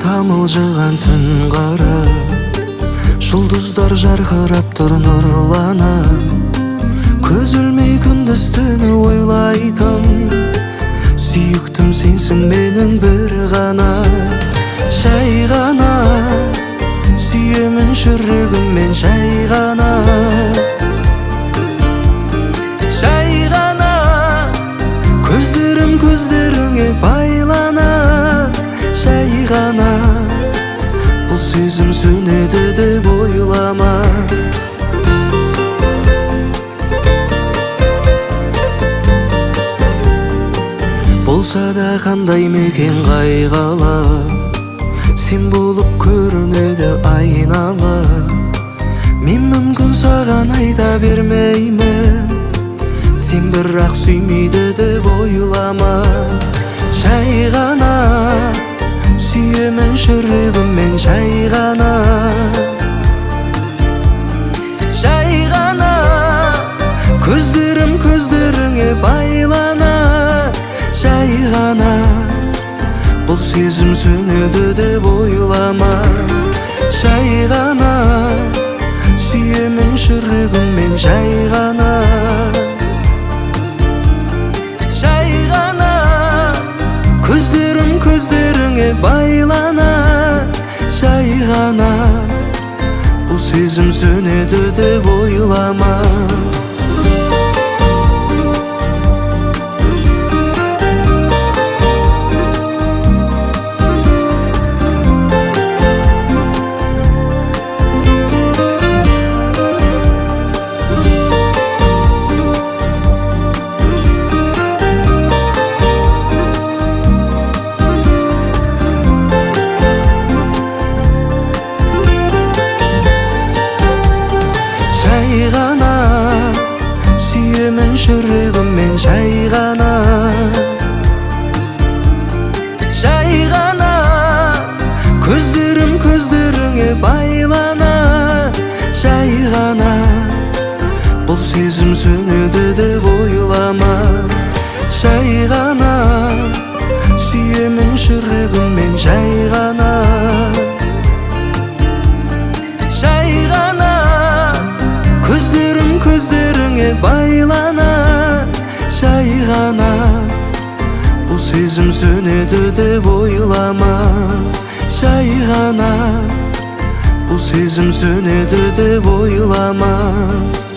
тамылжыған түн қара, жұлдыздар жарқырап тұр нұрланып, көз ілмей күндіз түні ойлайтын сүйіктім сенсің менің бір ғана. Жай ғана сүйемін жүрегіммен, жай ғана, жай ғана көздерім көздеріңе байлана. Жай ғана бұл сезім сөнеді деп ойлама. Болса да қандай мекен қайғалы, сен болып көрінеді айналып. Мен мүмкін саған айта бермеймін, сен бірақ сүймейді деп ойлама. Жай ғана сүйемін жүрегіммен, жай ғана, жай ғана көздерім көздеріңе байлана. Жай ғана бұл сезім сөнеді деп ойлама. Жай ғана сүйемін жүрегіммен, жай ғана, жай ғана көздерім көздеріңе байлана. Жай ғана бұл сезім сөнеді деп ойлама. Жай ғана сүйемін жүрегіммен, жай ғана, жай ғана көздерім көздеріңе байлана. Жай ғана бұл сезім сөнеді деп ойлама. Жай ғана сүйемін жүрегіммен, жай ғана, жай ғана көздерім көздеріңе байлана. Жай ғана бұл сезім сөнеді деп ойлама. Жай ғана бұл сезім сөнеді деп ойлама.